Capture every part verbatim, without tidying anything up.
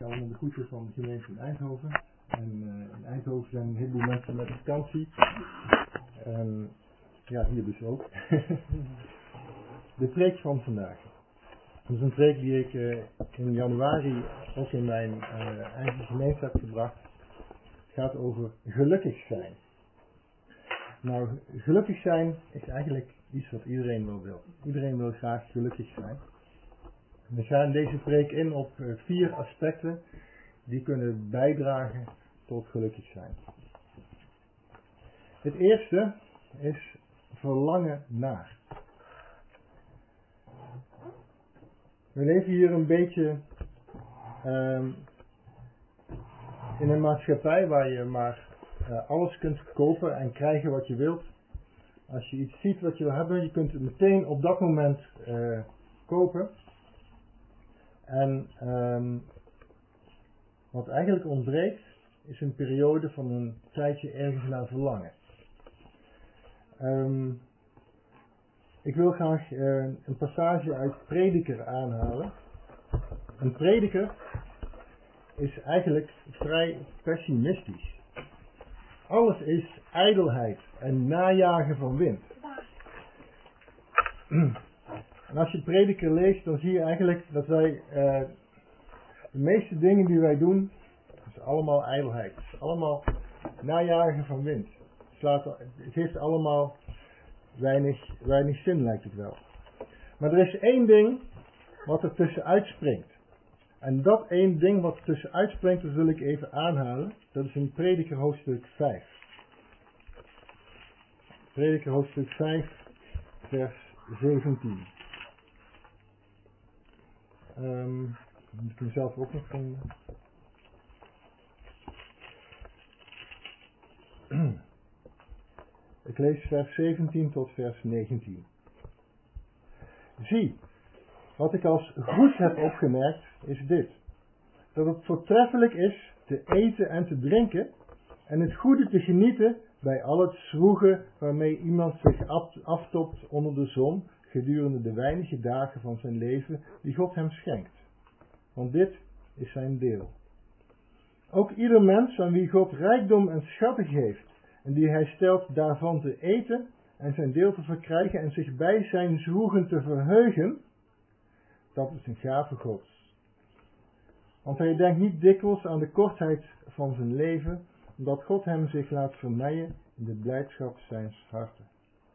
sta onder de groeten van de gemeente in Eindhoven. En uh, in Eindhoven zijn een heleboel mensen met vakantie. En ja, hier dus ook. De preek van vandaag. Dat is een preek die ik uh, in januari ook in mijn uh, eigen gemeente heb gebracht. Het gaat over gelukkig zijn. Nou, gelukkig zijn is eigenlijk iets wat iedereen wel wil. Iedereen wil graag gelukkig zijn. We gaan deze preek in op uh, vier aspecten die kunnen bijdragen tot gelukkig zijn. Het eerste is verlangen naar. We leven hier een beetje um, in een maatschappij waar je maar uh, alles kunt kopen en krijgen wat je wilt. Als je iets ziet wat je wil hebben, je kunt het meteen op dat moment uh, kopen. En um, wat eigenlijk ontbreekt is een periode van een tijdje ergens naar verlangen. Um, ik wil graag uh, een passage uit Prediker aanhalen. Een prediker is eigenlijk vrij pessimistisch. Alles is ijdelheid en najagen van wind. En als je Prediker leest, dan zie je eigenlijk dat wij uh, de meeste dingen die wij doen, dat is allemaal ijdelheid. Het is allemaal najagen van wind. Het, slaat, het heeft allemaal weinig, weinig zin, lijkt het wel. Maar er is één ding wat er tussenuit springt. En dat één ding wat er tussenuit springt, dat wil ik even aanhalen. Dat is in Prediker hoofdstuk vijf. Prediker hoofdstuk vijf, vers zeventien. Um, dat moet ik mezelf ook nog vinden. Ik lees vers zeventien tot vers negentien. Zie, wat ik als goed heb opgemerkt is dit. Dat het voortreffelijk is te eten en te drinken en het goede te genieten bij al het schroegen waarmee iemand zich aftopt onder de zon gedurende de weinige dagen van zijn leven die God hem schenkt. Want dit is zijn deel. Ook ieder mens aan wie God rijkdom en schatten geeft en die hij stelt daarvan te eten en zijn deel te verkrijgen en zich bij zijn zwoegen te verheugen, dat is een gave Gods. Want hij denkt niet dikwijls aan de kortheid van zijn leven, omdat God hem zich laat vernijen in de blijdschap zijns harten.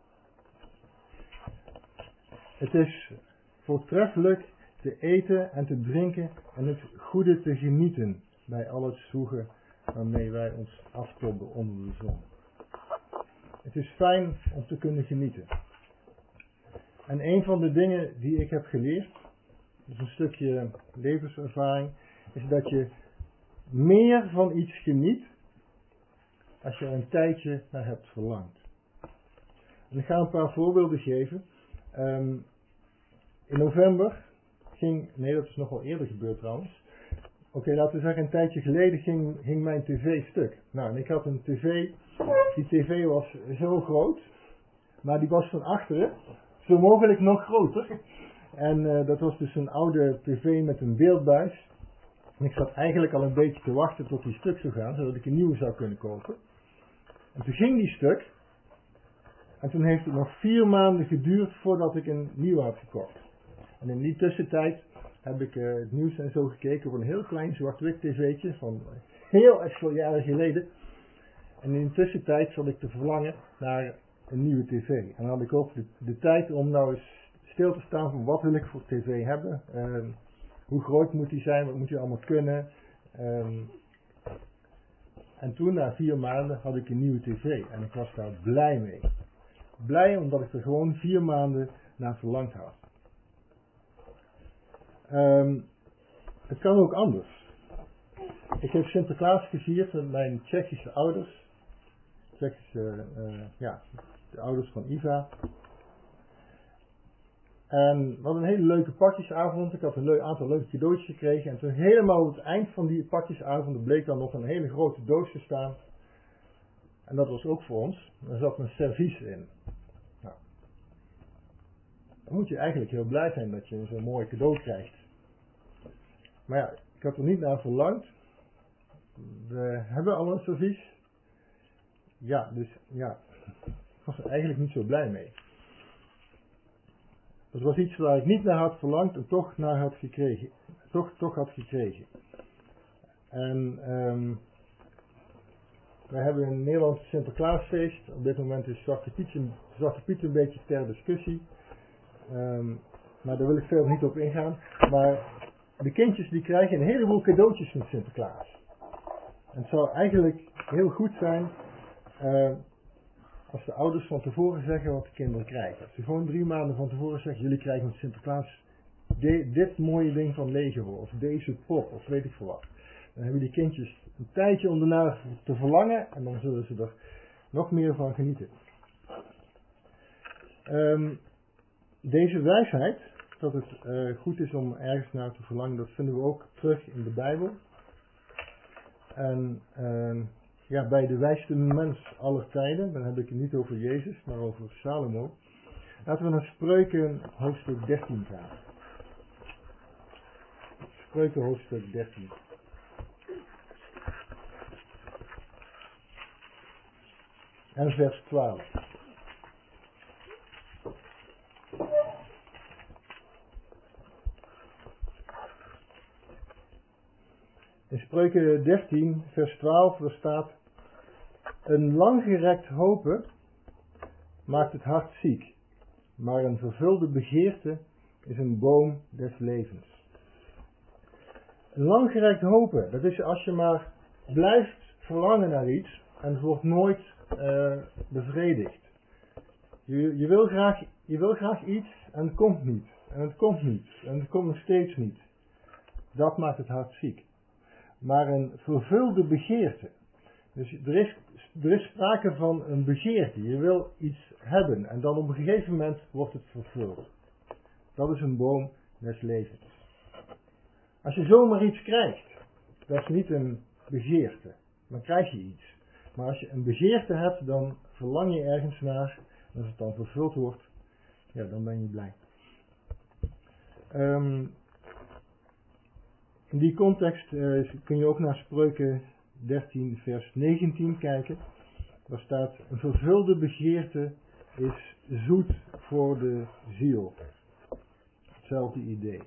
Het is voortreffelijk te eten en te drinken en het goede te genieten bij al het zwoegen waarmee wij ons aftobben onder de zon. Het is fijn om te kunnen genieten. En een van de dingen die ik heb geleerd, dat is een stukje levenservaring, is dat je meer van iets geniet als je er een tijdje naar hebt verlangd. En ik ga een paar voorbeelden geven. Um, in november ging, nee dat is nog wel eerder gebeurd trouwens. Oké, okay, laten we zeggen een tijdje geleden ging, ging mijn tv stuk. Nou, en ik had een tv, die tv was zo groot, maar die was van achteren zo mogelijk nog groter. En uh, dat was dus een oude tv met een beeldbuis. En ik zat eigenlijk al een beetje te wachten tot die stuk zou gaan, zodat ik een nieuwe zou kunnen kopen. En toen ging die stuk. En toen heeft het nog vier maanden geduurd voordat ik een nieuwe had gekocht. En in die tussentijd heb ik uh, het nieuws en zo gekeken op een heel klein zwart-wit tv'tje van heel erg veel jaren geleden. En in de tussentijd zat ik te verlangen naar een nieuwe tv. En dan had ik ook de, de tijd om nou eens stil te staan van wat wil ik voor tv hebben. Uh, hoe groot moet die zijn, wat moet die allemaal kunnen. Um, en toen na vier maanden had ik een nieuwe tv. En ik was daar blij mee. Blij omdat ik er gewoon vier maanden naar verlangd had. Um, het kan ook anders. Ik heb Sinterklaas gevierd met mijn Tsjechische ouders. Tsjechische, uh, ja, de ouders van Iva. En we hadden een hele leuke pakjesavond. Ik had een leuk aantal leuke cadeautjes gekregen. En toen helemaal op het eind van die pakjesavond bleek dan nog een hele grote doos te staan. En dat was ook voor ons. Er zat een servies in. Nou, dan moet je eigenlijk heel blij zijn dat je zo'n mooi cadeau krijgt. Maar ja, Ik had er niet naar verlangd. We hebben al een servies. Ja, dus ja, ik was er eigenlijk niet zo blij mee. Dat was iets waar ik niet naar had verlangd en toch naar had gekregen. Toch, toch had gekregen. En um, wij hebben in Nederland een Sinterklaasfeest. Op dit moment is Zwarte Piet, Zwarte Piet een beetje ter discussie. Um, maar daar wil ik verder niet op ingaan. Maar de kindjes die krijgen een heleboel cadeautjes van Sinterklaas. En het zou eigenlijk heel goed zijn uh, als de ouders van tevoren zeggen wat de kinderen krijgen. Als ze gewoon drie maanden van tevoren zeggen, jullie krijgen met Sinterklaas de, dit mooie ding van Lego of deze pop of weet ik veel wat. Dan hebben die kindjes een tijdje om ernaar te verlangen en dan zullen ze er nog meer van genieten. Um, deze wijsheid, dat het uh, goed is om ergens naar te verlangen, dat vinden we ook terug in de Bijbel. En uh, ja, bij de wijste mens aller tijden, dan heb ik het niet over Jezus, maar over Salomo. Laten we naar Spreuken hoofdstuk dertien gaan. Spreuken hoofdstuk dertien. En vers twaalf. In Spreuken dertien, vers twaalf, er staat: een langgerekt hopen maakt het hart ziek, maar een vervulde begeerte is een boom des levens. Een langgerekt hopen, dat is als je maar blijft verlangen naar iets en het wordt nooit uh, bevredigd. Je, je, wil graag, je wil graag iets en het komt niet, en het komt niet, en het komt nog steeds niet. Dat maakt het hart ziek. Maar een vervulde begeerte. Dus er is, er is sprake van een begeerte. Je wil iets hebben en dan op een gegeven moment wordt het vervuld. Dat is een boom des levens. Als je zomaar iets krijgt, dat is niet een begeerte. Dan krijg je iets. Maar als je een begeerte hebt, dan verlang je ergens naar. En als het dan vervuld wordt, ja, dan ben je blij. Um, In die context uh, kun je ook naar Spreuken dertien vers negentien kijken. Daar staat: een vervulde begeerte is zoet voor de ziel. Hetzelfde idee.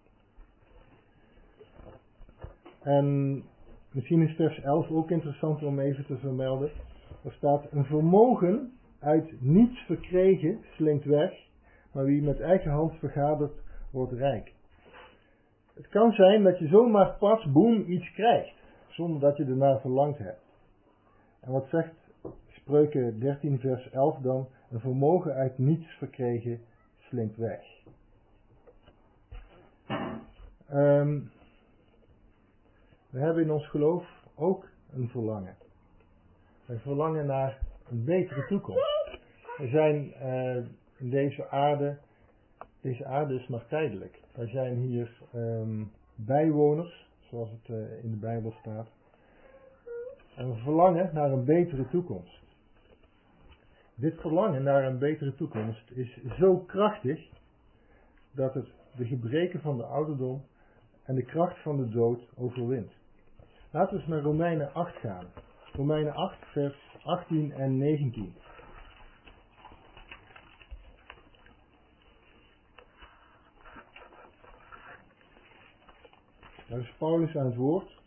En misschien is vers elf ook interessant om even te vermelden. Er staat: een vermogen uit niets verkregen slinkt weg, maar wie met eigen hand vergadert wordt rijk. Het kan zijn dat je zomaar pas, boem, iets krijgt, zonder dat je ernaar verlangd hebt. En wat zegt Spreuken dertien vers elf dan? Een vermogen uit niets verkregen slinkt weg. Um, we hebben in ons geloof ook een verlangen. We verlangen naar een betere toekomst. We zijn uh, in deze aarde, deze aarde is maar tijdelijk. Wij zijn hier um, bijwoners, zoals het uh, in de Bijbel staat. En we verlangen naar een betere toekomst. Dit verlangen naar een betere toekomst is zo krachtig dat het de gebreken van de ouderdom en de kracht van de dood overwint. Laten we eens naar Romeinen acht gaan. Romeinen acht vers achttien en negentien. Daar is Paulus aan het woord.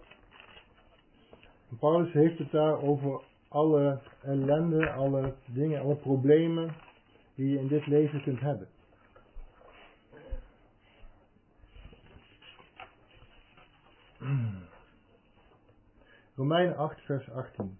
En Paulus heeft het daar over alle ellende, alle dingen, alle problemen die je in dit leven kunt hebben. Romeinen acht vers achttien.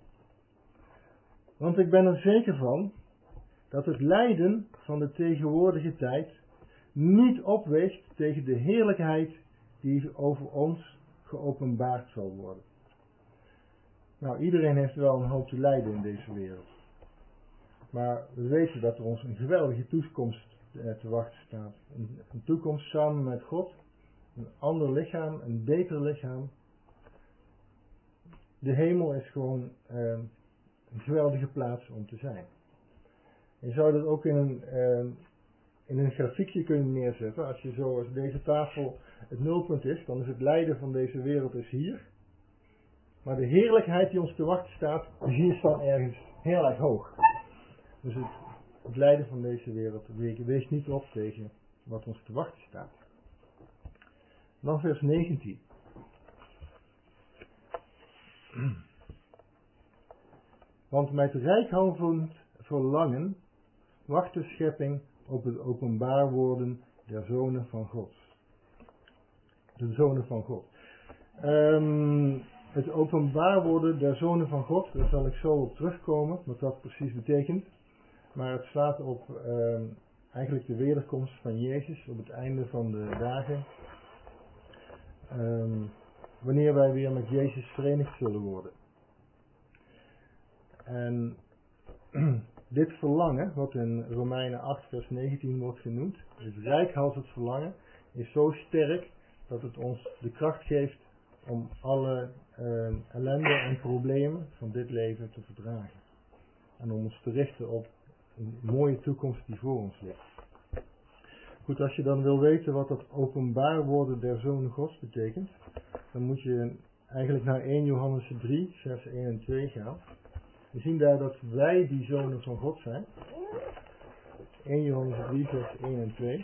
Want ik ben er zeker van dat het lijden van de tegenwoordige tijd niet opweegt tegen de heerlijkheid die over ons geopenbaard zal worden. Nou, iedereen heeft wel een hoop te lijden in deze wereld. Maar we weten dat er ons een geweldige toekomst eh, te wachten staat. Een, een toekomst samen met God. Een ander lichaam, een beter lichaam. De hemel is gewoon eh, een geweldige plaats om te zijn. Je zou dat ook in een, eh, in een grafiekje kunnen neerzetten. Als je zo als deze tafel het nulpunt is, dan is het lijden van deze wereld is hier. Maar de heerlijkheid die ons te wachten staat, is hier staan ergens heel erg hoog. Dus het, het lijden van deze wereld weegt niet op tegen wat ons te wachten staat. Dan vers negentien. Want met reikhalzend verlangen wacht de schepping op het openbaar worden der zonen van God. De zonen van God. Um, het openbaar worden der zonen van God, daar zal ik zo op terugkomen, wat dat precies betekent. Maar het slaat op um, eigenlijk de wederkomst van Jezus op het einde van de dagen. Um, wanneer wij weer met Jezus verenigd zullen worden. En dit verlangen, wat in Romeinen acht vers negentien wordt genoemd, het reikhalzend verlangen, is zo sterk dat het ons de kracht geeft om alle uh, ellende en problemen van dit leven te verdragen. En om ons te richten op een mooie toekomst die voor ons ligt. Goed, als je dan wil weten wat dat openbaar worden der zonen Gods betekent, dan moet je eigenlijk naar eerste Johannes drie, vers één en twee gaan. We zien daar dat wij die zonen van God zijn. eerste Johannes drie, vers één en twee.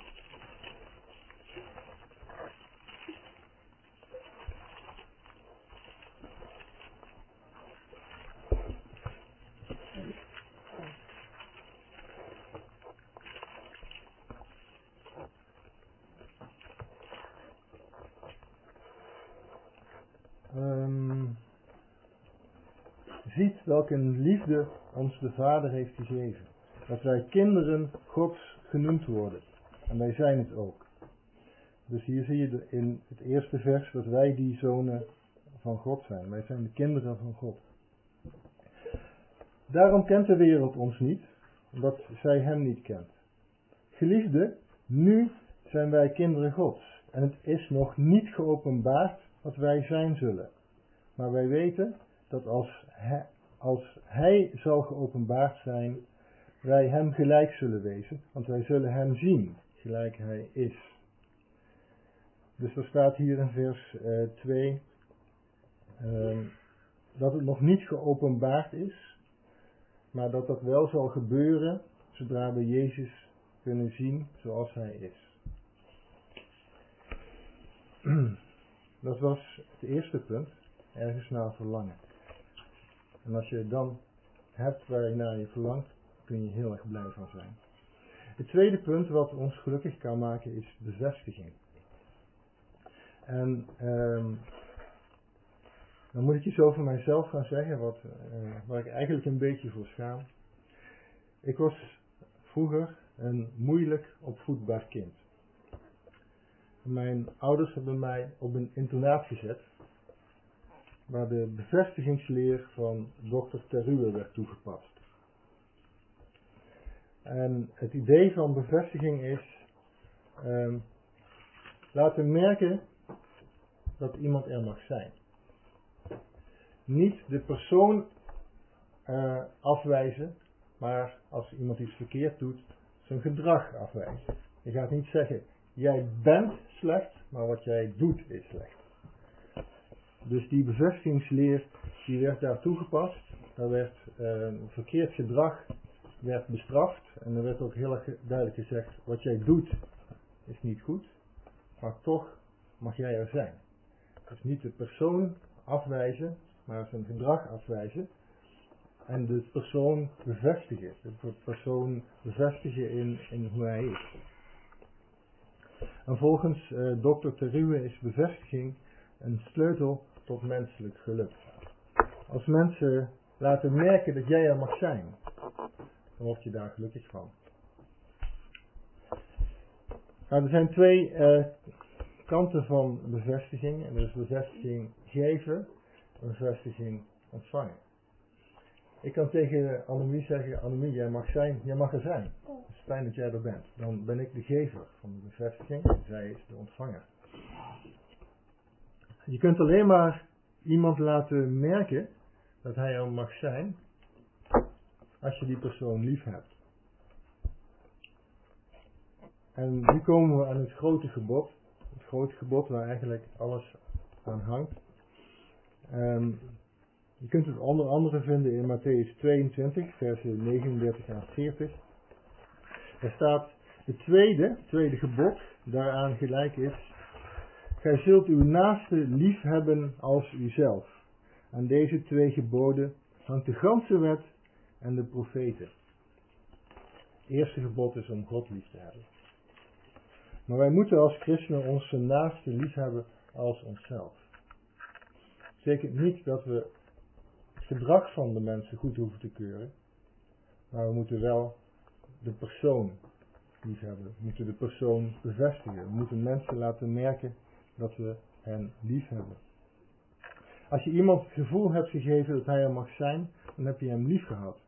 Um, ziet welke een liefde ons de Vader heeft gegeven. Dat wij kinderen Gods genoemd worden. En wij zijn het ook. Dus hier zie je in het eerste vers dat wij die zonen van God zijn. Wij zijn de kinderen van God. Daarom kent de wereld ons niet, omdat zij hem niet kent. Geliefde, nu zijn wij kinderen Gods. En het is nog niet geopenbaard wat wij zijn zullen. Maar wij weten dat als hij, als hij zal geopenbaard zijn, wij hem gelijk zullen wezen. Want wij zullen hem zien, gelijk hij is. Dus er staat hier in vers uh, twee, uh, dat het nog niet geopenbaard is, maar dat dat wel zal gebeuren, zodra we Jezus kunnen zien zoals hij is. Dat was het eerste punt, ergens naar verlangen. En als je dan hebt waar je naar je verlangt, kun je heel erg blij van zijn. Het tweede punt wat ons gelukkig kan maken is bevestiging. En um, dan moet ik iets over mijzelf gaan zeggen, wat, uh, waar ik eigenlijk een beetje voor schaam. Ik was vroeger een moeilijk opvoedbaar kind. Mijn ouders hebben mij op een internaat gezet, waar de bevestigingsleer van dokter Terruwe werd toegepast. En het idee van bevestiging is um, laten merken dat iemand er mag zijn. Niet de persoon uh, afwijzen, maar als iemand iets verkeerd doet, zijn gedrag afwijzen. Je gaat niet zeggen, jij bent slecht, maar wat jij doet is slecht. Dus die bevestigingsleer, die werd daar toegepast. Daar werd uh, verkeerd gedrag werd bestraft. En er werd ook heel erg duidelijk gezegd, wat jij doet is niet goed, maar toch mag jij er zijn. Dus niet de persoon afwijzen, maar zijn gedrag afwijzen. En de persoon bevestigen. De persoon bevestigen in, in hoe hij is. En volgens uh, dokter Terruwe is bevestiging een sleutel tot menselijk geluk. Als mensen laten merken dat jij er mag zijn, dan word je daar gelukkig van. Nou, er zijn twee uh, kanten van bevestiging. En dat is bevestiging geven en bevestiging ontvangen. Ik kan tegen Annemie zeggen, Annemie, jij mag zijn, jij mag er zijn. Het is fijn dat jij er bent. Dan ben ik de gever van de bevestiging en zij is de ontvanger. Je kunt alleen maar iemand laten merken dat hij er mag zijn als je die persoon lief hebt. En nu komen we aan het grote gebod. Het grote gebod waar eigenlijk alles aan hangt. Um, je kunt het onder andere vinden in Mattheüs tweeëntwintig, versen negenendertig à veertig. Er staat, het tweede, tweede gebod, daaraan gelijk is, gij zult uw naaste lief hebben als uzelf. Aan deze twee geboden hangt de ganse wet en de profeten. Het eerste gebod is om God lief te hebben. Maar wij moeten als christenen onze naaste lief hebben als onszelf. Dat betekent niet dat we het gedrag van de mensen goed hoeven te keuren, maar we moeten wel de persoon lief hebben. We moeten de persoon bevestigen. We moeten mensen laten merken dat we hen lief hebben. Als je iemand het gevoel hebt gegeven dat hij er mag zijn, dan heb je hem lief gehad.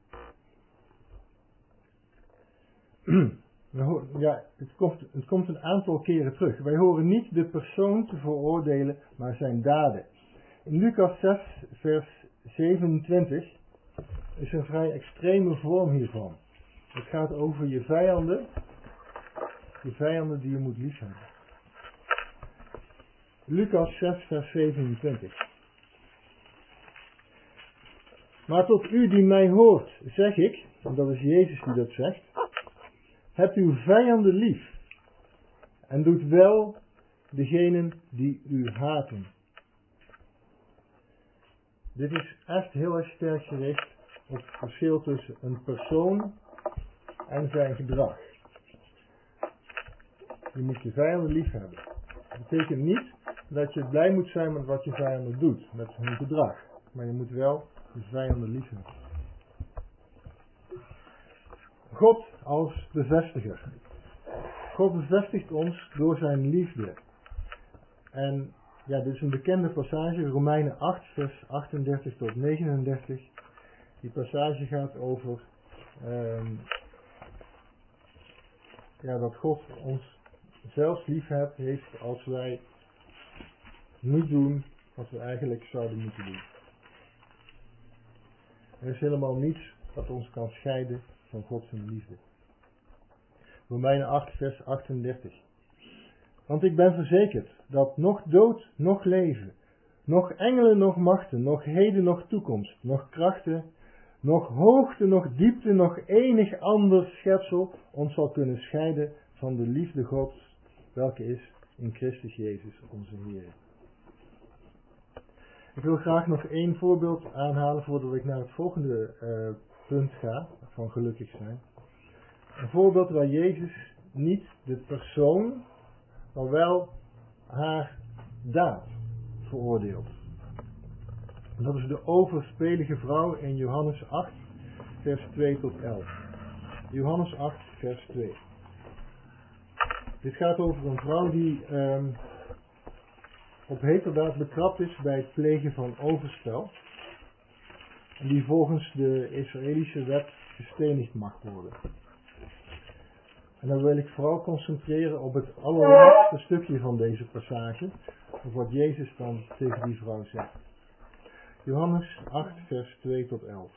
Ja, het komt, het komt een aantal keren terug. Wij horen niet de persoon te veroordelen, maar zijn daden. In Lucas zes, vers zevenentwintig is een vrij extreme vorm hiervan. Het gaat over je vijanden, je vijanden die je moet liefhebben. Lucas zes, vers zevenentwintig. Maar tot u die mij hoort, zeg ik, en dat is Jezus die dat zegt, heb uw vijanden lief en doet wel degenen die u haten. Dit is echt heel erg sterk gericht op het verschil tussen een persoon en zijn gedrag. Je moet je vijanden lief hebben. Dat betekent niet dat je blij moet zijn met wat je vijanden doet, met hun gedrag. Maar je moet wel je vijanden lief hebben. God als bevestiger. God bevestigt ons door zijn liefde. En ja, dit is een bekende passage, Romeinen acht, vers achtendertig tot negenendertig. Die passage gaat over um, ja, dat God ons zelfs lief heeft als wij niet doen wat we eigenlijk zouden moeten doen. Er is helemaal niets wat ons kan scheiden van Gods liefde. Romeinen acht, vers achtendertig. Want ik ben verzekerd dat nog dood, nog leven, nog engelen, nog machten, nog heden, nog toekomst, nog krachten, nog hoogte, nog diepte, nog enig ander schepsel ons zal kunnen scheiden van de liefde Gods, welke is in Christus Jezus onze Heer. Ik wil graag nog één voorbeeld aanhalen voordat ik naar het volgende uh, punt ga, van gelukkig zijn. Een voorbeeld waar Jezus niet de persoon, maar wel haar daad veroordeelt. En dat is de overspelige vrouw in Johannes acht, vers twee tot elf. Johannes acht, vers twee. Dit gaat over een vrouw die um, op heterdaad betrapt is bij het plegen van overspel. En die volgens de Israëlische wet gestenigd mag worden. En dan wil ik vooral concentreren op het allerlaatste stukje van deze passage. Of wat Jezus dan tegen die vrouw zegt. Johannes acht, vers twee tot elf.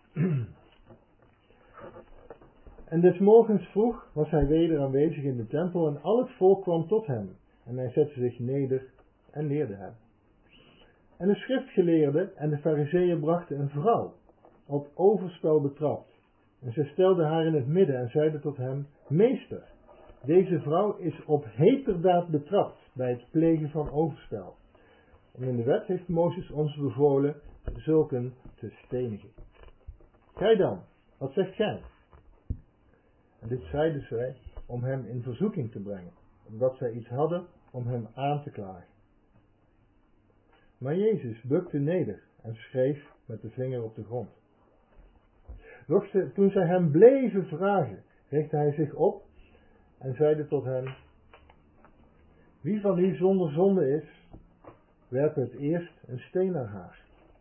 En des morgens vroeg was hij weder aanwezig in de tempel en al het volk kwam tot hem. En hij zette zich neder en leerde hem. En de schriftgeleerden en de farizeeën brachten een vrouw op overspel betrapt. En zij stelden haar in het midden en zeiden tot hem, Meester, deze vrouw is op heterdaad betrapt bij het plegen van overspel. En in de wet heeft Mozes ons bevolen zulken te stenigen. Gij dan, wat zegt gij? En dit zeiden zij om hem in verzoeking te brengen, omdat zij iets hadden om hem aan te klagen. Maar Jezus bukte neder en schreef met de vinger op de grond. Doch ze, toen zij hem bleven vragen, richtte hij zich op en zeide tot hen, wie van u zonder zonde is, werp het eerst een steen naar haar.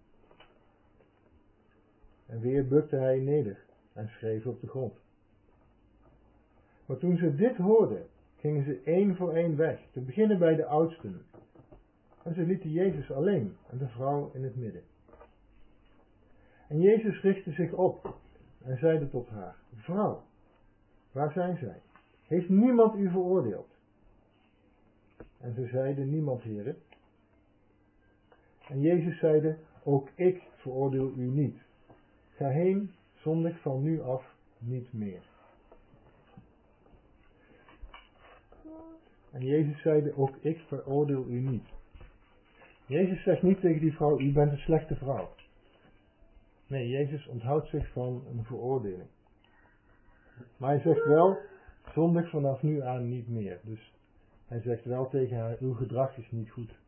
En weer bukte hij neder en schreef op de grond. Maar toen ze dit hoorden, gingen ze één voor één weg, te beginnen bij de oudsten. En ze lieten Jezus alleen en de vrouw in het midden. En Jezus richtte zich op en zeide tot haar, vrouw, waar zijn zij? Heeft niemand u veroordeeld? En ze zeiden, niemand, Heere. En Jezus zeide, ook ik veroordeel u niet. Ga heen, zondig van nu af niet meer. En Jezus zeide, ook ik veroordeel u niet. Jezus zegt niet tegen die vrouw, u bent een slechte vrouw. Nee, Jezus onthoudt zich van een veroordeling. Maar hij zegt wel, zondig vanaf nu aan niet meer. Dus hij zegt wel tegen haar, uw gedrag is niet goed.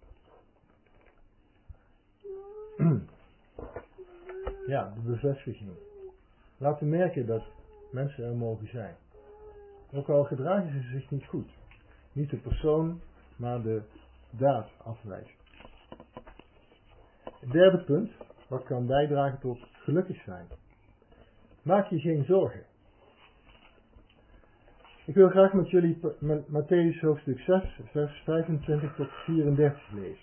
Ja, de bevestiging. Laten merken dat mensen er mogen zijn. Ook al gedragen ze zich niet goed. Niet de persoon, maar de daad afwijst. Het derde punt, wat kan bijdragen tot gelukkig zijn. Maak je geen zorgen. Ik wil graag met jullie Mattheüs hoofdstuk zes, vers vijfentwintig tot vierendertig lezen.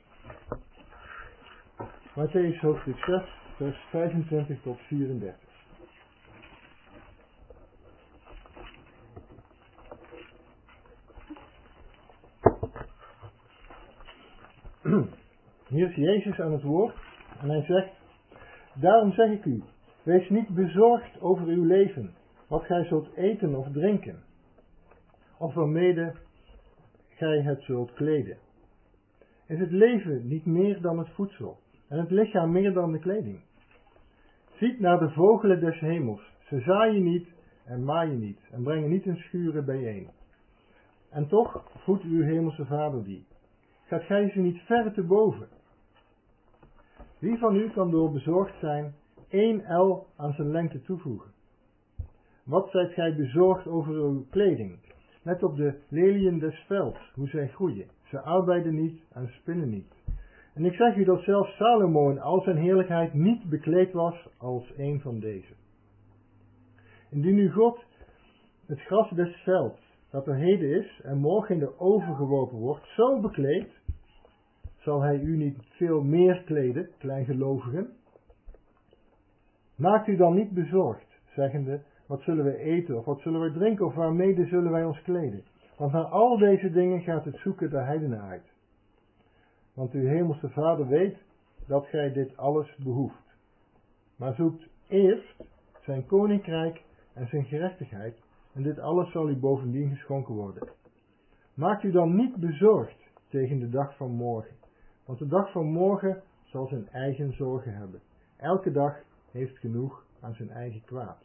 Mattheüs hoofdstuk zes, vers vijfentwintig tot vierendertig. Hier is Jezus aan het woord en hij zegt, daarom zeg ik u, wees niet bezorgd over uw leven, wat gij zult eten of drinken, of waarmede gij het zult kleden. Is het leven niet meer dan het voedsel, en het lichaam meer dan de kleding? Ziet naar de vogelen des hemels, ze zaaien niet en maaien niet, en brengen niet in schuren bijeen. En toch voedt uw hemelse Vader die. Gaat gij ze niet verre te boven? Wie van u kan door bezorgd zijn één el aan zijn lengte toevoegen? Wat zijt gij bezorgd over uw kleding? Let op de leliën des velds, hoe zij groeien. Ze arbeiden niet en spinnen niet. En ik zeg u dat zelfs Salomo in al zijn heerlijkheid niet bekleed was als een van deze. Indien nu God het gras des velds, dat er heden is en morgen in de oven geworpen wordt, zo bekleedt, zal hij u niet veel meer kleden, kleingelovigen? Maakt u dan niet bezorgd, zeggende, wat zullen wij eten, of wat zullen wij drinken, of waarmede zullen wij ons kleden? Want naar al deze dingen gaat het zoeken der heidenen uit. Want uw hemelse Vader weet dat gij dit alles behoeft. Maar zoekt eerst zijn koninkrijk en zijn gerechtigheid, en dit alles zal u bovendien geschonken worden. Maakt u dan niet bezorgd tegen de dag van morgen, want de dag van morgen zal zijn eigen zorgen hebben. Elke dag heeft genoeg aan zijn eigen kwaad.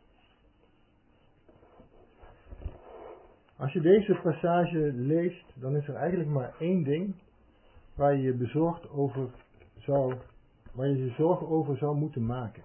Als je deze passage leest, dan is er eigenlijk maar één ding waar je je bezorgd over zou, waar je je zorgen over zou moeten maken.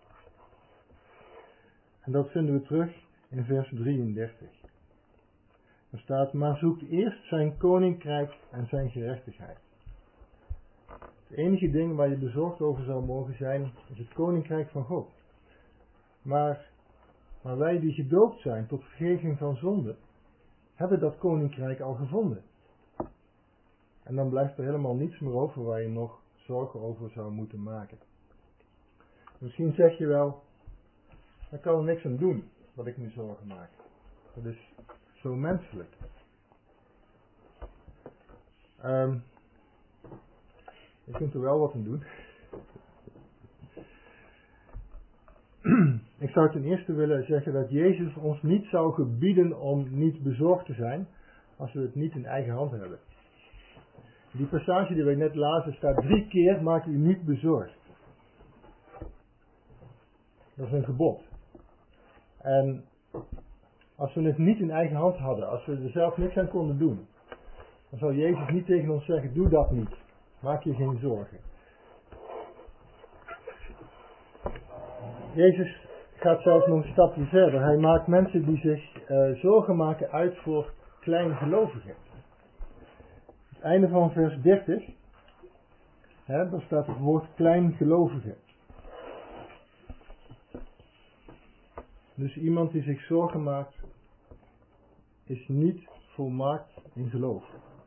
En dat vinden we terug in vers drieëndertig. Er staat, maar zoekt eerst zijn koninkrijk en zijn gerechtigheid. Het enige ding waar je bezorgd over zou mogen zijn, is het koninkrijk van God. Maar, maar wij die gedoopt zijn tot vergeving van zonde, hebben dat koninkrijk al gevonden. En dan blijft er helemaal niets meer over waar je nog zorgen over zou moeten maken. Misschien zeg je wel, ik kan er niks aan doen wat ik me zorgen maak. Dat is zo menselijk. Um, je kunt er wel wat aan doen. Ik zou ten eerste willen zeggen dat Jezus ons niet zou gebieden om niet bezorgd te zijn, als we het niet in eigen hand hebben. Die passage die wij net lazen staat drie keer, maak u niet bezorgd. Dat is een gebod. En als we het niet in eigen hand hadden, als we er zelf niks aan konden doen, dan zou Jezus niet tegen ons zeggen, doe dat niet. Maak je geen zorgen. Jezus gaat zelfs nog een stapje verder. Hij maakt mensen die zich uh, zorgen maken uit voor kleingelovigen. Het einde van vers dertig, hè, daar staat het woord kleingelovigen. Dus iemand die zich zorgen maakt, is niet volmaakt in geloof.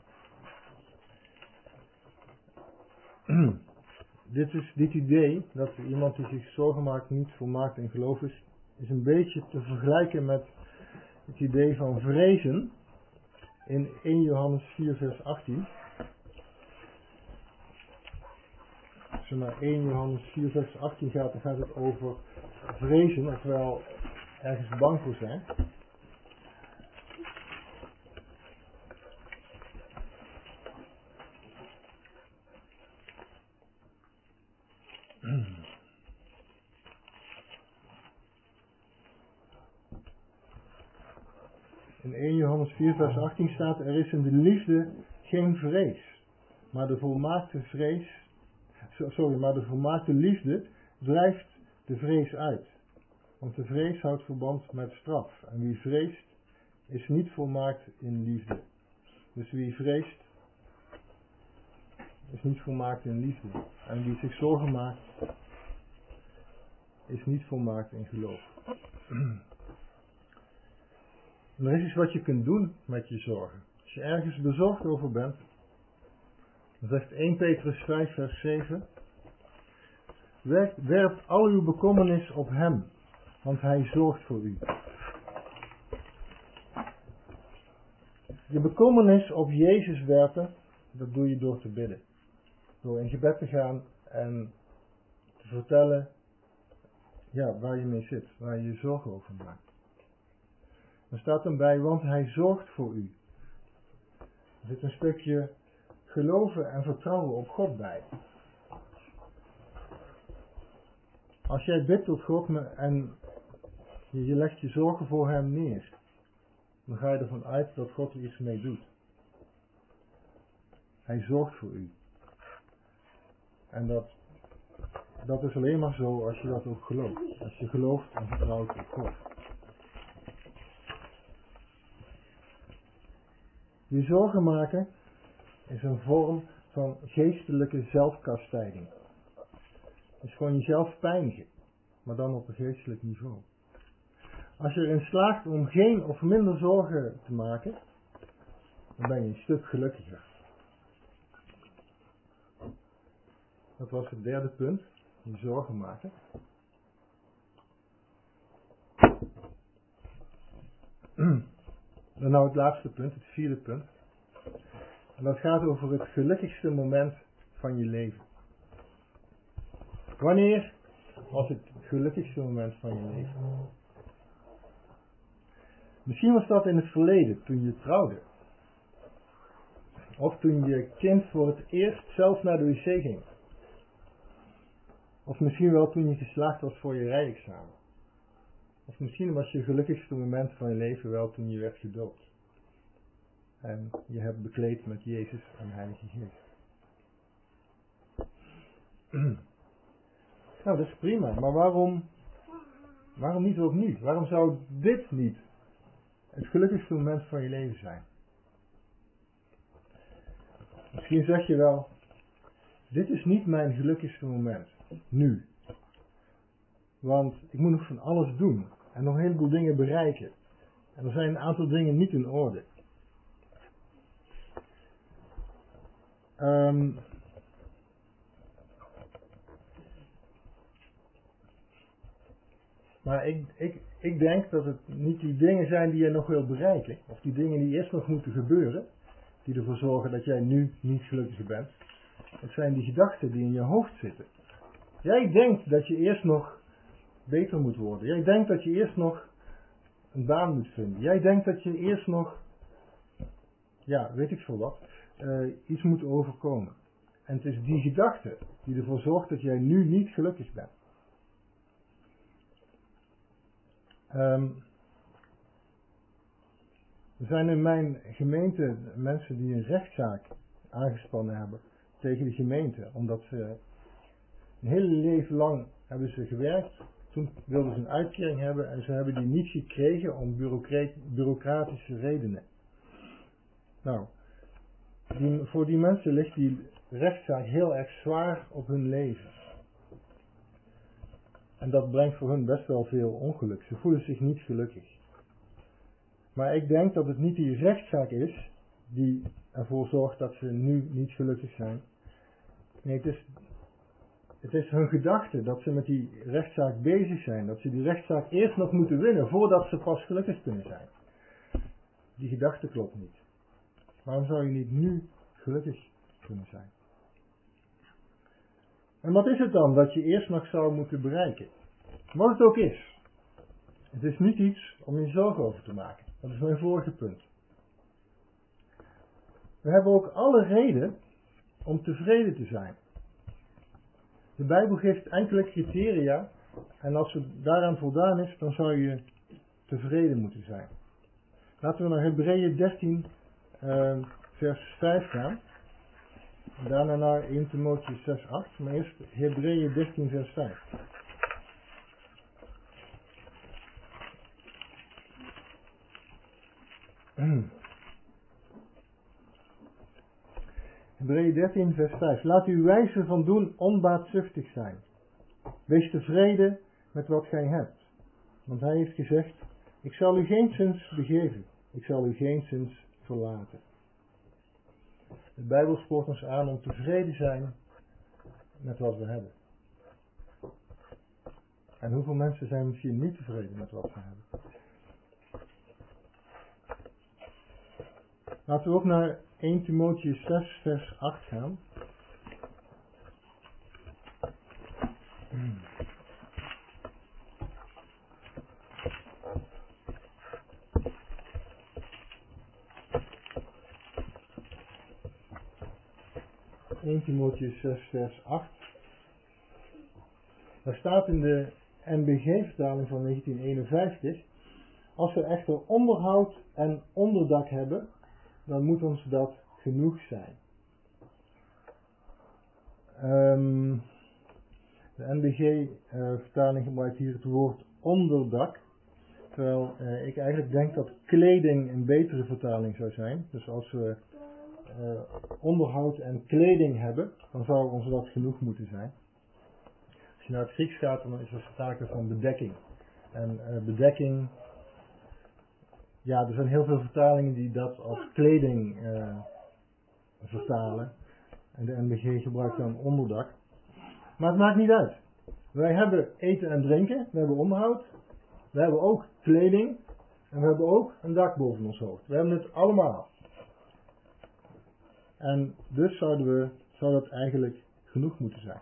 dit, is, dit idee, dat iemand die zich zorgen maakt niet volmaakt in geloof is, is een beetje te vergelijken met het idee van vrezen in eerste Johannes vier vers achttien. je naar eerste Johannes vier vers achttien gaat, dan gaat het over vrezen, ofwel ergens bang voor zijn. In eerste Johannes vier vers achttien staat, er is in de liefde geen vrees, maar de volmaakte vrees, sorry, maar de volmaakte liefde drijft de vrees uit. Want de vrees houdt verband met straf. En wie vreest, is niet volmaakt in liefde. Dus wie vreest, is niet volmaakt in liefde. En wie zich zorgen maakt, is niet volmaakt in geloof. En er is iets wat je kunt doen met je zorgen. Als je ergens bezorgd over bent, dan zegt eerste Petrus vijf vers zeven, werp al uw bekommernis op hem, want hij zorgt voor u. Je bekommernis op Jezus werpen, dat doe je door te bidden. Door in gebed te gaan en te vertellen ja, waar je mee zit, waar je je zorgen over maakt. Er staat dan bij, want hij zorgt voor u. Er zit een stukje geloven en vertrouwen op God bij. Als jij bidt tot God en je legt je zorgen voor hem neer, dan ga je ervan uit dat God er iets mee doet. Hij zorgt voor u. En dat, dat is alleen maar zo als je dat ook gelooft. Als je gelooft en vertrouwt op God. Je zorgen maken is een vorm van geestelijke zelfkastijding. Het is gewoon jezelf pijnigen, maar dan op een geestelijk niveau. Als je erin slaagt om geen of minder zorgen te maken, dan ben je een stuk gelukkiger. Dat was het derde punt, je zorgen maken. Dan nou het laatste punt, het vierde punt. En dat gaat over het gelukkigste moment van je leven. Wanneer was het gelukkigste moment van je leven? Misschien was dat in het verleden, toen je trouwde. Of toen je kind voor het eerst zelf naar de wc ging. Of misschien wel toen je geslaagd was voor je rijexamen. Of misschien was je gelukkigste moment van je leven wel toen je werd gedoopt. En je hebt bekleed met Jezus en de Heilige Geest. Nou, dat is prima. Maar waarom, waarom niet ook niet? Waarom zou dit niet het gelukkigste moment van je leven zijn? Misschien zeg je wel, dit is niet mijn gelukkigste moment. Nu. Want ik moet nog van alles doen. En nog een heleboel dingen bereiken. En er zijn een aantal dingen niet in orde. Um, maar ik, ik, ik denk dat het niet die dingen zijn die je nog wil bereiken. Of die dingen die eerst nog moeten gebeuren. Die ervoor zorgen dat jij nu niet gelukkig bent. Het zijn die gedachten die in je hoofd zitten. Jij denkt dat je eerst nog beter moet worden. Jij denkt dat je eerst nog een baan moet vinden. Jij denkt dat je eerst nog, ja, weet ik veel wat, uh, iets moet overkomen. En het is die gedachte die ervoor zorgt dat jij nu niet gelukkig bent. Um, er zijn in mijn gemeente mensen die een rechtszaak aangespannen hebben tegen de gemeente. Omdat ze een hele leven lang hebben ze gewerkt. Toen wilden ze een uitkering hebben en ze hebben die niet gekregen om bureaucratische redenen. Nou, die, voor die mensen ligt die rechtszaak heel erg zwaar op hun leven. En dat brengt voor hun best wel veel ongeluk. Ze voelen zich niet gelukkig. Maar ik denk dat het niet die rechtszaak is die ervoor zorgt dat ze nu niet gelukkig zijn. Nee, het is, het is hun gedachte dat ze met die rechtszaak bezig zijn. Dat ze die rechtszaak eerst nog moeten winnen voordat ze pas gelukkig kunnen zijn. Die gedachte klopt niet. Waarom zou je niet nu gelukkig kunnen zijn? En wat is het dan dat je eerst nog zou moeten bereiken? Wat het ook is. Het is niet iets om je zorgen over te maken. Dat is mijn vorige punt. We hebben ook alle reden om tevreden te zijn. De Bijbel geeft enkele criteria en als het daaraan voldaan is, dan zou je tevreden moeten zijn. Laten we naar Hebreeën dertien, uh, vers vijf gaan. En daarna naar eerste Timotheüs zes, acht. Maar eerst Hebreeën dertien, vers vijf. Hebreeën dertien, vers vijf. Laat uw wijze van doen onbaatzuchtig zijn. Wees tevreden met wat gij hebt. Want hij heeft gezegd, ik zal u geenszins begeven. Ik zal u geenszins verlaten. De Bijbel spoort ons aan om tevreden te zijn met wat we hebben. En hoeveel mensen zijn misschien niet tevreden met wat ze hebben? Laten we ook naar eerste Timotheüs zes, vers acht gaan. eerste Timotheüs zes, vers acht. Daar staat in de N B G-vertaling van negentien eenenvijftig. Als we echter onderhoud en onderdak hebben, dan moet ons dat genoeg zijn. Um, de N B G-vertaling uh, gebruikt hier het woord onderdak. Terwijl uh, ik eigenlijk denk dat kleding een betere vertaling zou zijn. Dus als we uh, onderhoud en kleding hebben, dan zou ons dat genoeg moeten zijn. Als je naar het Grieks gaat, dan is er sprake van bedekking. En uh, bedekking, ja, er zijn heel veel vertalingen die dat als kleding uh, vertalen. En de N B G gebruikt dan onderdak. Maar het maakt niet uit. Wij hebben eten en drinken, we hebben onderhoud, we hebben ook kleding en we hebben ook een dak boven ons hoofd. We hebben het allemaal. En dus zouden we, zou dat eigenlijk genoeg moeten zijn.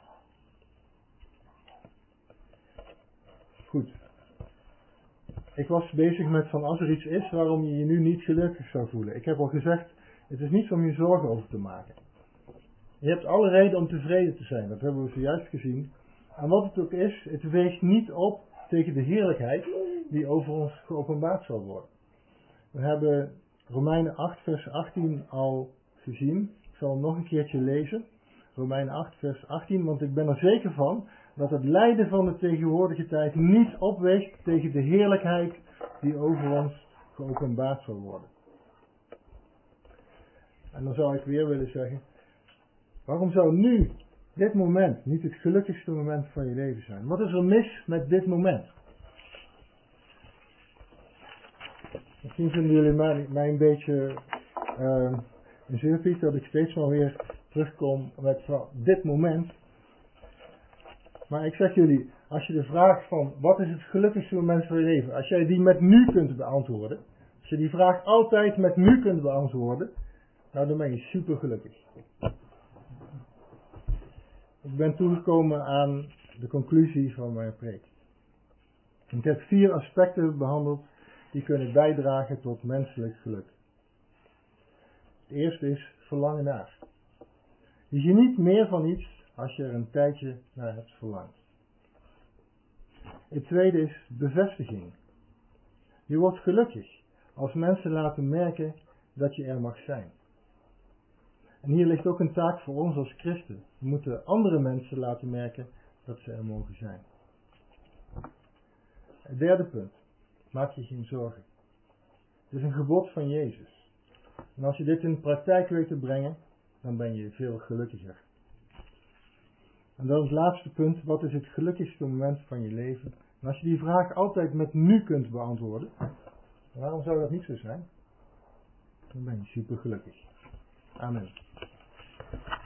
Goed. Ik was bezig met van als er iets is waarom je je nu niet gelukkig zou voelen. Ik heb al gezegd, het is niets om je zorgen over te maken. Je hebt alle reden om tevreden te zijn, dat hebben we zojuist gezien. En wat het ook is, het weegt niet op tegen de heerlijkheid die over ons geopenbaard zal worden. We hebben Romeinen acht vers achttien al gezien. Ik zal hem nog een keertje lezen. Romeinen acht vers achttien, want ik ben er zeker van dat het lijden van de tegenwoordige tijd niet opweegt tegen de heerlijkheid die over ons geopenbaard zal worden. En dan zou ik weer willen zeggen, waarom zou nu, dit moment, niet het gelukkigste moment van je leven zijn? Wat is er mis met dit moment? Misschien vinden jullie mij, mij een beetje uh, een zeurpiet dat ik steeds maar weer terugkom met van dit moment. Maar ik zeg jullie, als je de vraag van wat is het gelukkigste moment van je leven, als jij die met nu kunt beantwoorden, als je die vraag altijd met nu kunt beantwoorden, nou dan ben je super gelukkig. Ik ben toegekomen aan de conclusie van mijn preek. Ik heb vier aspecten behandeld die kunnen bijdragen tot menselijk geluk. Het eerste is verlangen naar. Je geniet meer van iets als je er een tijdje naar hebt verlangd. Het tweede is bevestiging. Je wordt gelukkig als mensen laten merken dat je er mag zijn. En hier ligt ook een taak voor ons als christen. We moeten andere mensen laten merken dat ze er mogen zijn. Het derde punt. Maak je geen zorgen. Het is een gebod van Jezus. En als je dit in de praktijk weet te brengen, dan ben je veel gelukkiger. En dan het laatste punt. Wat is het gelukkigste moment van je leven? En als je die vraag altijd met nu kunt beantwoorden, waarom zou dat niet zo zijn? Dan ben je super gelukkig. Amen.